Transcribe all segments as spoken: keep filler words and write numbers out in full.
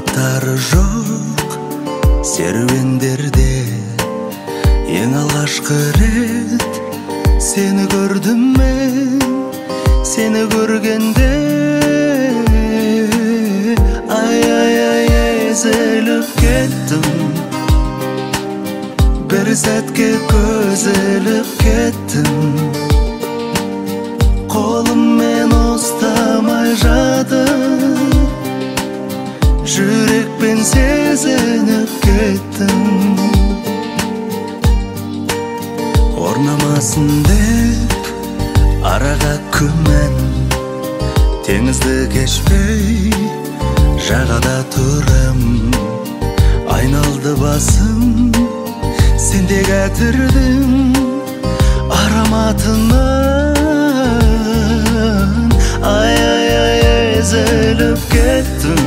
бакыттары жок серуендерде эң алгачкы рет сени көрдүм мен. Сени көргенде ай ай ай эзелип кеттим. Бир сәтке көзелип кеттим. Колум мен устамай жатып, жүрекпен сезинип кеттим. Орнамасын деп арага күмән, теңизди кечпей жагада турам. Айналды басым, сенде кәтірдің ароматынан. Ай ай ай эзелип кеттим.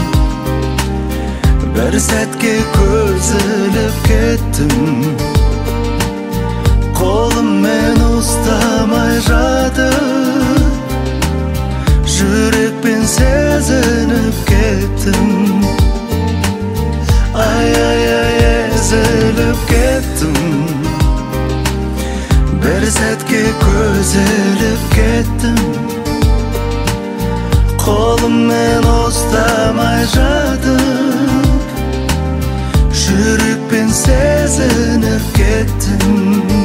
Бір сәтке көзіліп кеттім. Қолым мен ұстамай жатып, жүрекпен сезініп кеттім. Ай ай ай эзелип кеттім. Бір сәтке көзіліп кеттім. Қолым мен ұстамай жатып, жүрекпен сезініп кеттім.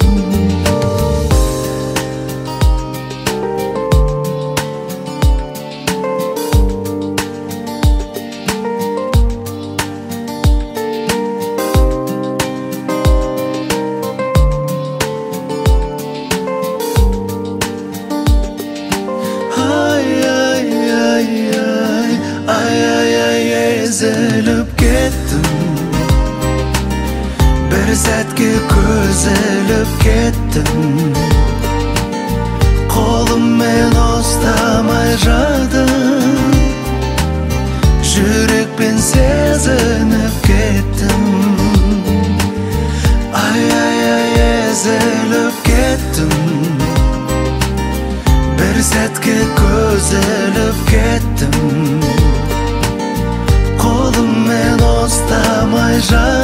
Эзелип кеттім. Бір сәтке көзіліп кеттім. Қолым мен ұстамай жатып, жүрекпен сезініп кеттім. Ай ай ай эзелип кеттім. Бір сәтке көзіліп кеттім. Қолым мен ұстамай жатып,